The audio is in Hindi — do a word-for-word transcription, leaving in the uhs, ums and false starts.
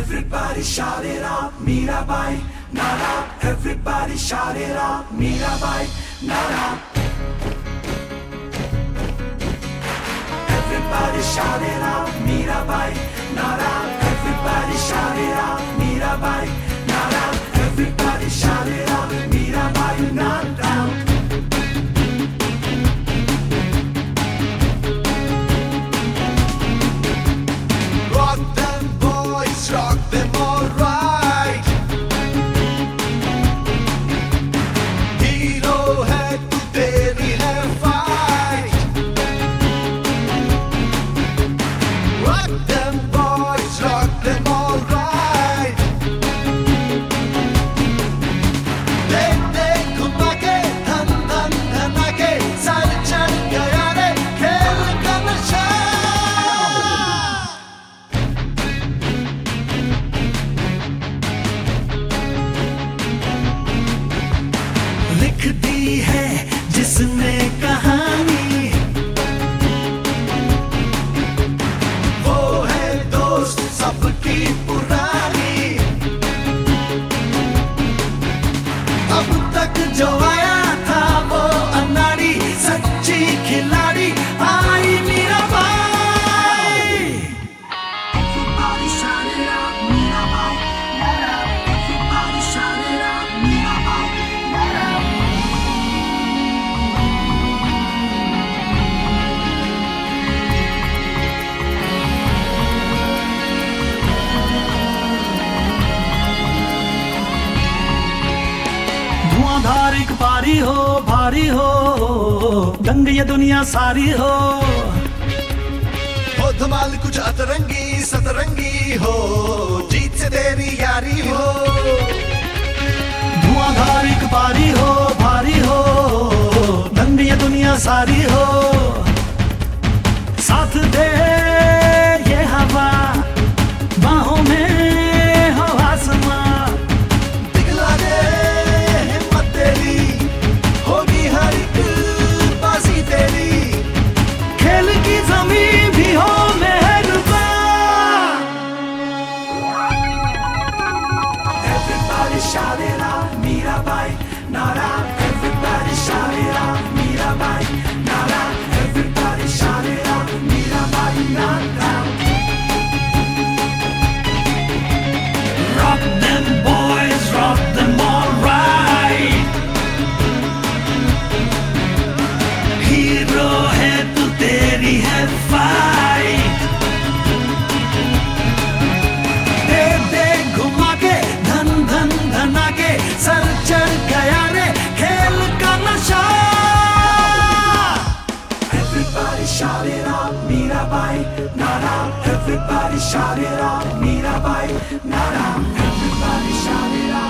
Everybody shout it out, Mirabai, Nara. Everybody shout it out, Mirabai, Nara. Everybody shout it out, Mirabai, Nara. Everybody shout it out, Mirabai, Nara. Everybody shout it out, Mirabai, Nara. Rock them boys, rock them all right. Hero है तू तेरी है fight. Rock them boys, rock them all right. देख देख घुमा के धन धन धना के सर चढ़ गया रे खेल का नशा. लिख दी है जिसने कहानी, वो है दोस्त सबकी पुरानी. अब तक जो आया था वो अनाड़ी, सच्ची खिलाड़ी आई Mirabai. Everybody shout it out, Mirabai, Nara. Everybody shout it out, Mirabai, Nara. धुआंधार एक पारी हो, भारी हो, दंग ये दुनिया सारी हो. हो धमाल कुछ अतरंगी सतरंगी हो, जीत से तेरी यारी हो. धुआंधार एक पारी हो, भारी हो, दंग ये दुनिया सारी हो. साथ दे ये हवा, बाहों में हो आसमां. दिखला दे हिम्मत तेरी, होगी हर एक बाजी तेरी. खेल की जमीन भी हो मेहरबान. Everybody shout it out, Mirabai, Nara. Everybody shout it out, Mirabai, Nara. Everybody shout it out, Mirabai, Nara. Rock them boys, rock them all right. Hero है तू तेरी है fight. दे दे घुमा के धन धन धना के सर चढ़ गया रे खेल का नशा. Everybody shout it out, Mirabai, Nara. Everybody shout it out, Mirabai, Nara. Everybody shout it out.